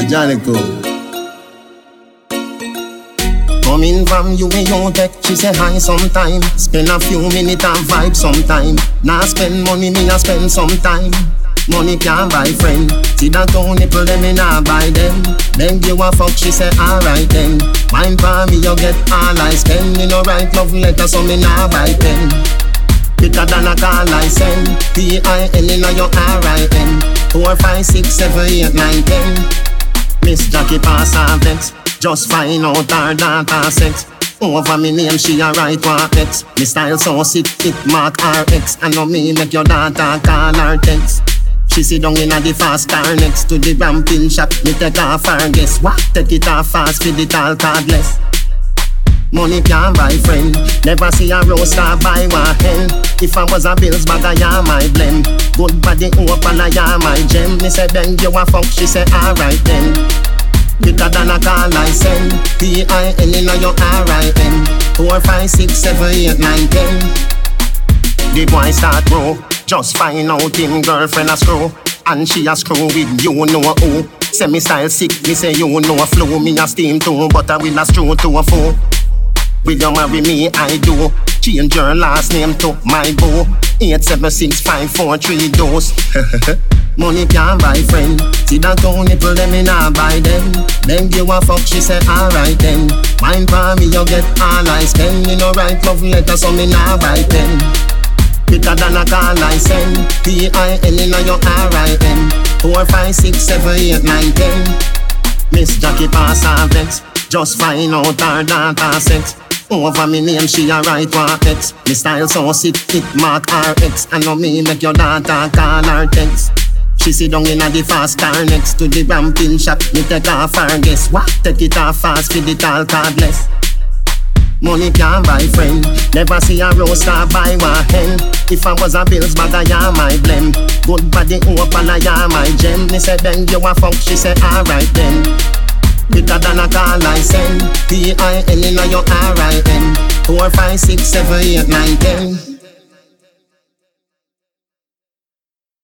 Janico. Coming from you in your tech, she say hi sometime. Spend a few minutes and vibe sometime. Nah spend money, me a spend sometime. Money can't buy friend. See that two nipple, them me nah buy them. Then you a fuck, she say alright then. Mine for me, you get all I spend. Me no write love letter, so me nah buy pen. Quicker than a call I send. P-I-N in your R-I-N. 4, 5, 6, 7, 8, 9, 10. Miss Jackie pass her vex. Just find out her data sex. Over me name she a write one X. Me style so sick it mark RX. I know me make your data call her text. She sit down in a the fast car next to the ramping shop. Me take off her guess what? Take it off fast feed it all cardless. Money can't buy friend. Never see a roaster buy one hen. If I was a bills bag I am my blend. Good body open I am my gem. Me say bang you a fuck she say alright then. Quicker than a call I send. P-I-N in your R-I-N. 4, 5, 6, 7, 8, 9, 10. The boy start grow. Just find out him girlfriend a screw. And she a screw with you know who. Say me style sick, me say you know a flow. Me a steam too, but I will a screw to a foe. Will you marry me? I do. Change your last name to my boo. 876-543 dose. Money can't buy friend. See that two nipple, them me nah buy them. Then you a fuck, she say alright then. Mine for me, you get all I spend. Me no write love letter, so me nah buy pen. Quicker than a call I send. P-I-N in your R-I-N. 4, 5, 6, 7, 8, 9, 10. Miss Jackie pass her vex. Just find out her data sex. Over me name she a write one X. Me style so sick it mark RX. I know me make your data call her text. She sit down in a the fast car next to the ramping shop. Me take off her guess what? Take it off fast feed it all cardless. Money can't buy friend. Never see a roaster buy one hen. If I was a bills bag I am my blend. Good body open I am my gem. Me say bang you a fuck she say alright then. Quicker than a call I send. P-I-N in your R-I-N. 4, 5, 6, 7, 8, 9, 10.